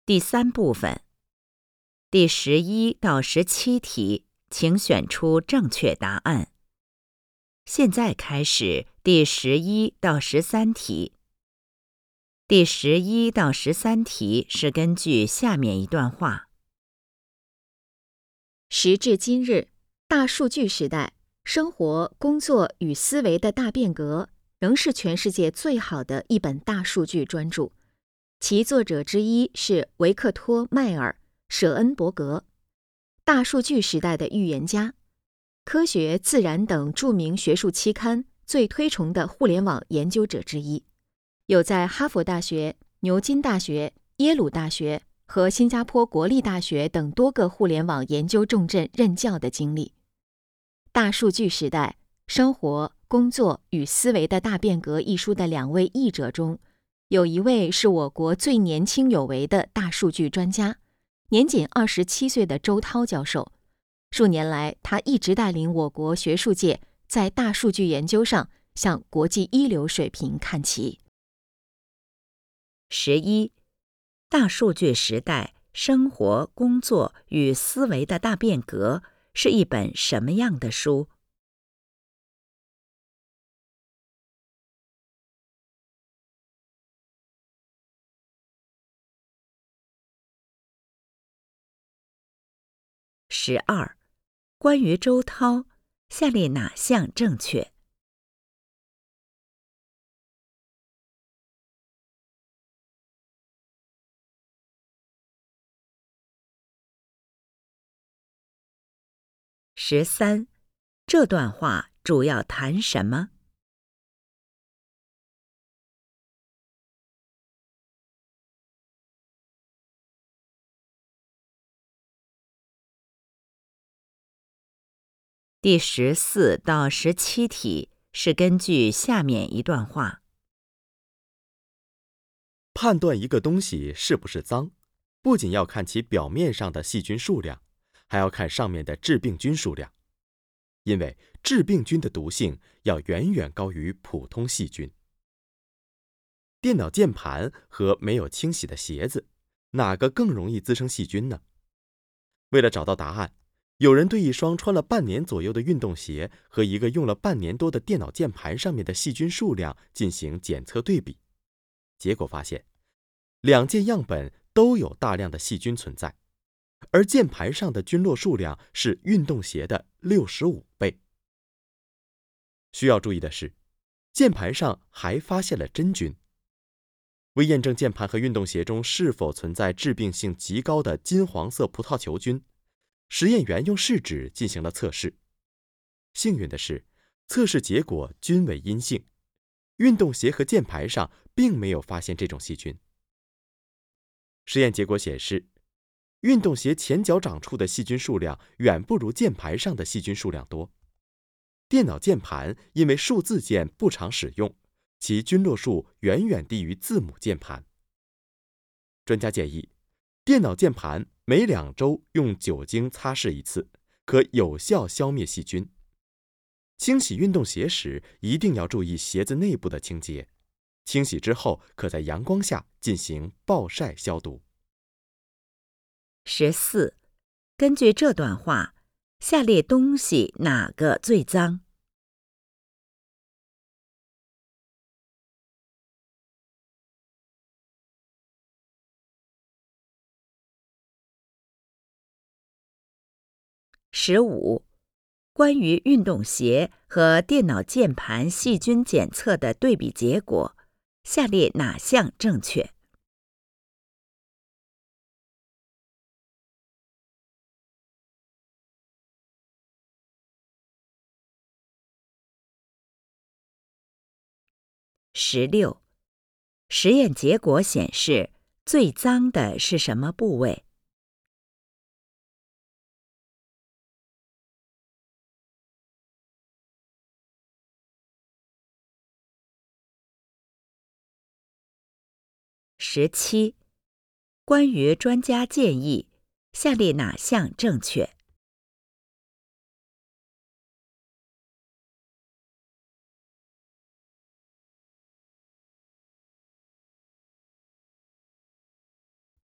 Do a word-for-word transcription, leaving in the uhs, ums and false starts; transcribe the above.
第三部分，第十一到十七题，请选出正确答案。现在开始第十一到十三题。第十一到十三题是根据下面一段话： 时至今日，大数据时代，生活、工作与思维的大变革仍是全世界最好的一本大数据专著。其作者之一是维克托·迈尔·舍恩伯格，大数据时代的预言家，科学、自然等著名学术期刊最推崇的互联网研究者之一，有在哈佛大学、牛津大学、耶鲁大学和新加坡国立大学等多个互联网研究重镇任教的经历。大数据时代，生活、工作与思维的大变革一书的两位译者中，有一位是我国最年轻有为的大数据专家，年仅二十七岁的周涛教授。数年来，他一直带领我国学术界在大数据研究上向国际一流水平看齐。 十一，大数据时代，生活、工作与思维的大变革是一本什么样的书？十二，关于周涛，下列哪项正确？十三，这段话主要谈什么？第十四到十七题是根据下面一段话： 判断一个东西是不是脏，不仅要看其表面上的细菌数量，还要看上面的致病菌数量，因为致病菌的毒性要远远高于普通细菌。电脑键盘和没有清洗的鞋子，哪个更容易滋生细菌呢？为了找到答案，有人对一双穿了半年左右的运动鞋和一个用了半年多的电脑键盘上面的细菌数量进行检测对比，结果发现，两件样本都有大量的细菌存在，而键盘上的菌落数量是运动鞋的六十五倍。需要注意的是，键盘上还发现了真菌。为验证键盘和运动鞋中是否存在致病性极高的金黄色葡萄球菌，实验员用试纸进行了测试。幸运的是，测试结果均为阴性，运动鞋和键盘上并没有发现这种细菌。实验结果显示，运动鞋前脚掌处的细菌数量远不如键盘上的细菌数量多。电脑键盘因为数字键不常使用，其菌落数远远低于字母键盘。专家建议，电脑键盘每两周用酒精擦拭一次，可有效消灭细菌。清洗运动鞋时一定要注意鞋子内部的清洁，清洗之后可在阳光下进行暴晒消毒。 十四，根据这段话，下列东西哪个最脏？十五，关于运动鞋和电脑键盘细菌检测的对比结果，下列哪项正确？十六，实验结果显示，最脏的是什么部位？十七，关于专家建议，下列哪项正确？